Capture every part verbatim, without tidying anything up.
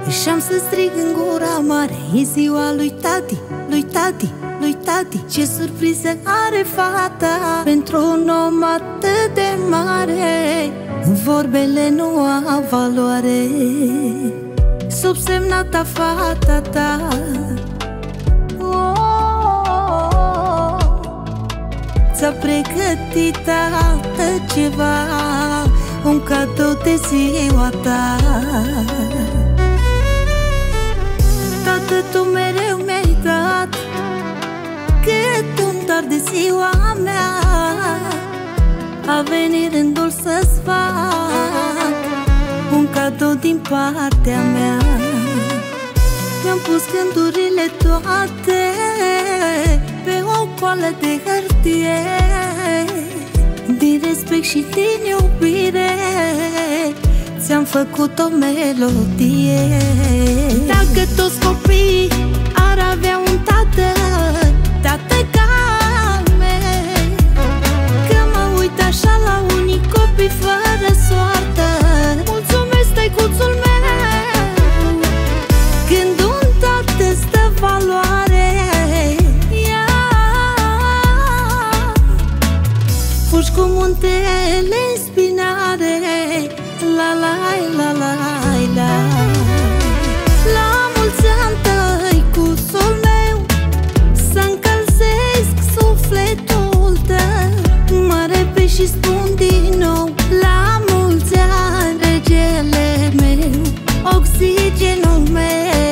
Și-am să strig în gura mare: e ziua lui tati, lui tati, lui tati. Ce surpriză are fata pentru un om atât de mare. Vorbele nu au valoare sub semnata fata ta. Oh, ți-a pregătit altceva, un cadou de ziua ta. Tată, tu mereu mi-ai dat cât un dar de ziua mea. A venit rândul să-ți fac un cadou din partea mea. Mi-am pus gândurile toate pe o coală de hârtie, din respect și din iubire ți-am făcut o melodie. Dacă toți copiii ar avea un tată, tată ca mine, că mă uit așa la unii copii fără soartă. Mulțumesc, tăicuțul meu, când un tată stă valoare. Ia, fugi cu muntele în spinare. La la la la la. La mulți ani, tăicuțul meu, să încălzesc sufletul tău. Mă repet și spun din nou: la mulți ani, regele meu, oxigenul meu.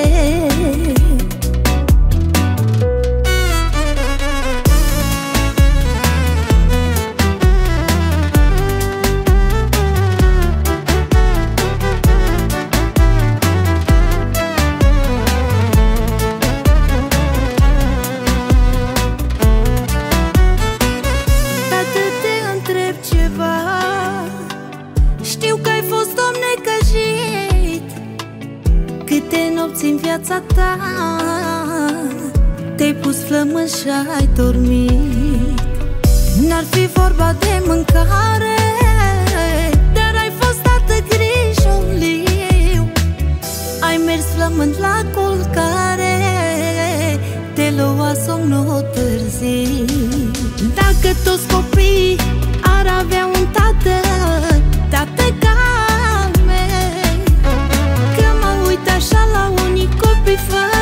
Știu că ai fost om necăjit câte nopți în viața ta, te-ai pus flămând și ai dormit. N-ar fi vorba de mâncare, dar ai fost tată grijuliu. Ai mers flămând la culcare, te lua somnul târziu. Dacă toți copiii ar avea un tată, tată ca mine, că mă uit așa la unii copii fără